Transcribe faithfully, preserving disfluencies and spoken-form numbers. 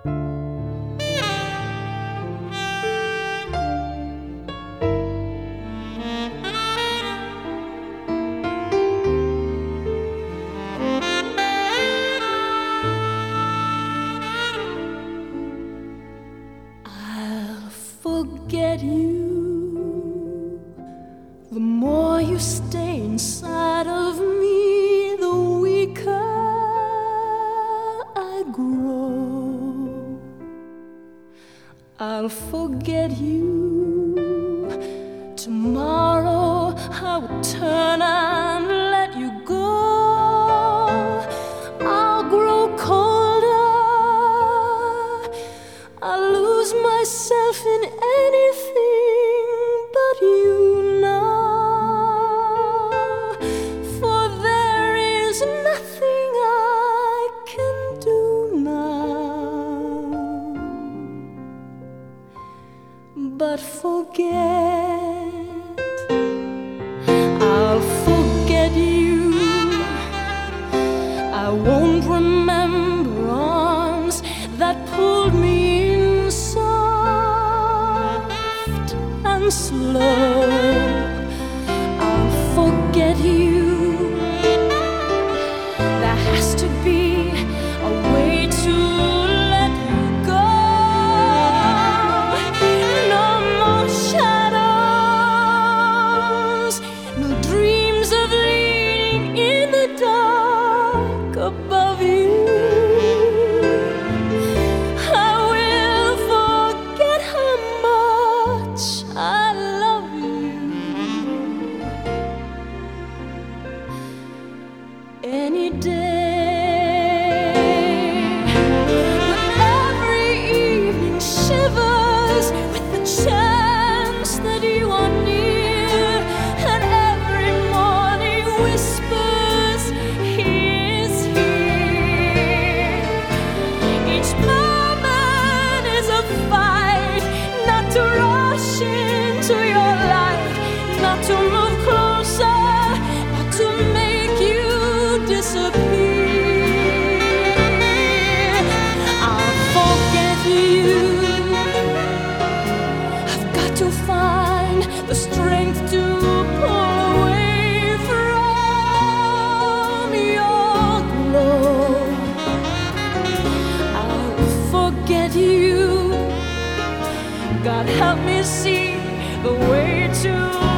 I'll forget you. The more you stay inside of me, the weaker I grow. I'll forget you. Tomorrow I will turn and let you go. I'll grow colder. I'll lose myself in anything but you now. For there is nothing I can do now but forget. I'll forget you. I won't remember arms that pulled me in soft and slow. I'll forget you. There has to be a way to let you go. No more shadows, no dreams of leading in the dark above you. I will forget how much I love you. Any day, but every evening shivers with the chance that you are near, and every morning whispers, He is here. Each moment is a fight, not to rush into your light, not to move closer, but to make you disappear. I'll forget you. I've got to find the strength to pull away from your glow. I'll forget you. God help me see the way to